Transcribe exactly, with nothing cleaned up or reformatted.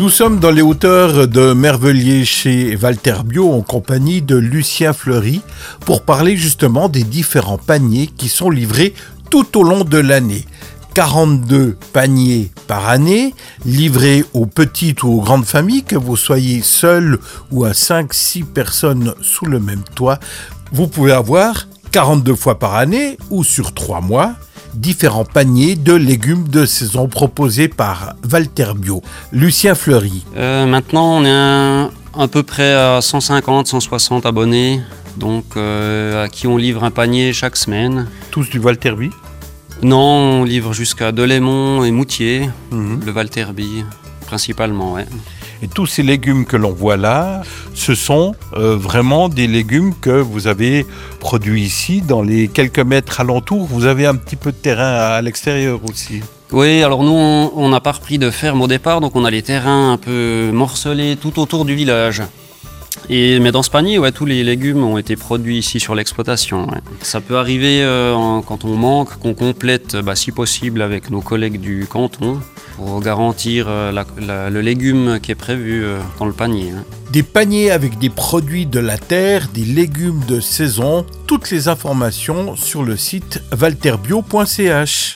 Nous sommes dans les hauteurs de Merveilliers chez Valter Bio en compagnie de Lucien Fleury pour parler justement des différents paniers qui sont livrés tout au long de l'année. quarante-deux paniers par année, livrés aux petites ou aux grandes familles, que vous soyez seul ou à cinq six personnes sous le même toit. Vous pouvez avoir quarante-deux fois par année ou sur trois mois, différents paniers de légumes de saison proposés par Valter Bio. Lucien Fleury. Euh, maintenant, on est un, à peu près à cent cinquante à cent soixante abonnés, donc euh, à qui on livre un panier chaque semaine. Tous du Valter Bio ? Non, on livre jusqu'à Delémont et Moutier, Mmh. le Valter Bio, principalement, ouais. Et tous ces légumes que l'on voit là, ce sont euh, vraiment des légumes que vous avez produits ici, dans les quelques mètres alentours. Vous avez un petit peu de terrain à, à l'extérieur aussi. Oui, alors nous, on n'a pas repris de ferme au départ, donc on a les terrains un peu morcelés tout autour du village. Et, mais dans ce panier, ouais, tous les légumes ont été produits ici sur l'exploitation. Ouais. Ça peut arriver euh, en, quand on manque, qu'on complète, bah, si possible, avec nos collègues du canton pour garantir euh, la, la, le légume qui est prévu euh, dans le panier. Hein. Des paniers avec des produits de la terre, des légumes de saison, toutes les informations sur le site valterbio point c h.